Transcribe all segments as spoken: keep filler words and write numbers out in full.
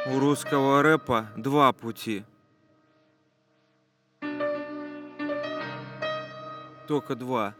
У русского рэпа два пути. Только два.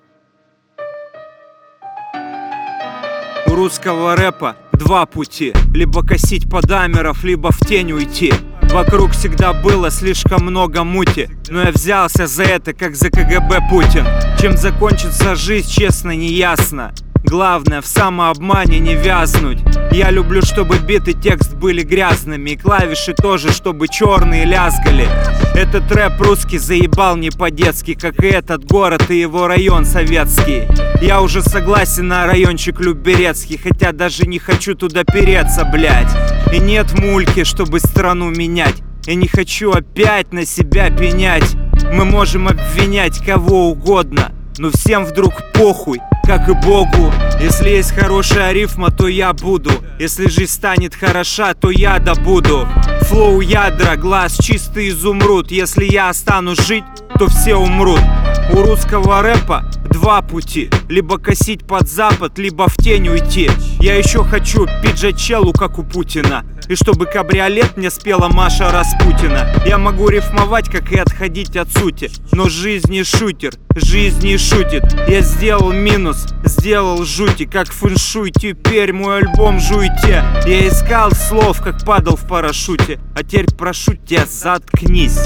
У русского рэпа два пути. Либо косить подамеров, либо в тень уйти. Вокруг всегда было слишком много мути, но я взялся за это, как за КГБ Путин. Чем закончится жизнь, честно, не ясно. Главное, в самообмане не вязнуть. Я люблю, чтобы бит и текст были грязными, и клавиши тоже, чтобы черные лязгали. Этот рэп русский заебал не по-детски, как и этот город и его район советский. Я уже согласен на райончик Люберецкий, хотя даже не хочу туда переться, блять. И нет мульки, чтобы страну менять. Я не хочу опять на себя пенять. Мы можем обвинять кого угодно, но всем вдруг похуй, как и Богу. Если есть хорошая рифма, то я буду. Если жизнь станет хороша, то я добуду. Флоу ядра, глаз чистый изумруд. Если я останусь жить, то все умрут. У русского рэпа два пути. Либо косить под запад, либо в тень уйти. Я еще хочу пиджачелу, как у Путина, и чтобы кабриолет мне спела Маша Распутина. Я могу рифмовать, как и отходить от сути, но жизнь не шутер, жизнь не шутит. Я сделал минус, сделал жути, как фэншуй. Теперь мой альбом жуйте. Я искал слов, как падал в парашюте, а теперь прошу тебя, заткнись.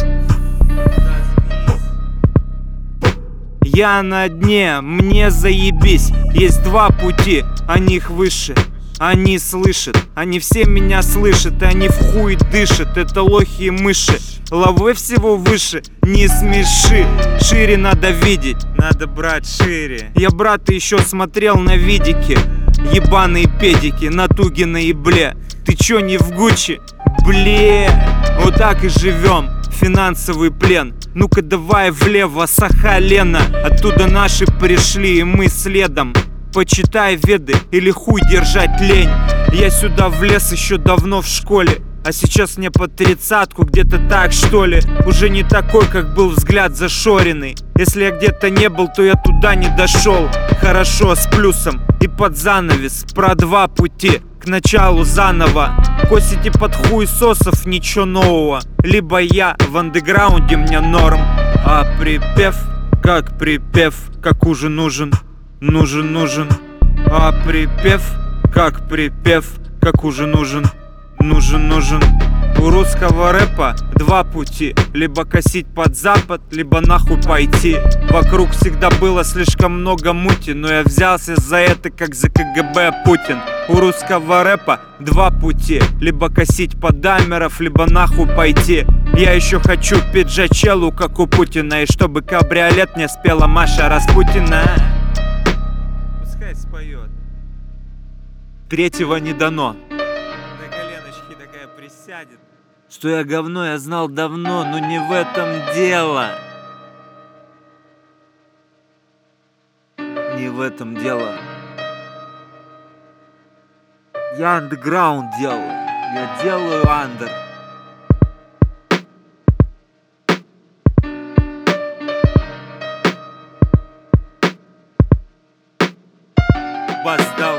Я на дне, мне заебись. Есть два пути, они их выше. Они слышат, они все меня слышат, и они в хуй дышат. Это лохи и мыши, лавы всего выше. Не смеши, шире надо видеть, надо брать шире. Я, брат, еще смотрел на видики, ебаные педики, на Тугина и Бле. Ты чё не в Гуччи? Бле. Вот так и живем, финансовый плен. Ну-ка давай влево, Сахалена. Оттуда наши пришли, и мы следом. Почитай веды или хуй держать лень. Я сюда влез еще давно в школе, а сейчас мне под тридцатку, где-то так что ли. Уже не такой, как был взгляд зашоренный. Если я где-то не был, то я туда не дошел. Хорошо, с плюсом и под занавес. Про два пути, к началу заново. Косите под хуесосов, ничего нового. Либо я в андеграунде, мне норм. А припев, как припев, как уже нужен. Нужен, нужен. А припев, как припев, как уже нужен. Нужен, нужен. У русского рэпа два пути. Либо косить под запад, либо нахуй пойти. Вокруг всегда было слишком много мути, но я взялся за это, как за КГБ Путин. У русского рэпа два пути. Либо косить под дамеров, либо нахуй пойти. Я еще хочу пиджачелу, как у Путина, и чтобы кабриолет мне спела Маша Распутина. Пускай споет. Третьего не дано. На коленочки такая присядет. Что я говно, я знал давно, но не в этом дело. Не в этом дело. Я андеграунд делаю. Я делаю андер. Бас дал.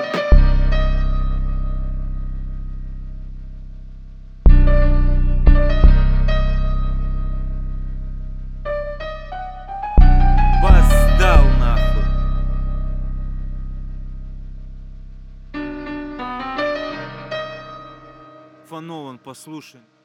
Бас дал нахуй. Фанован, послушай.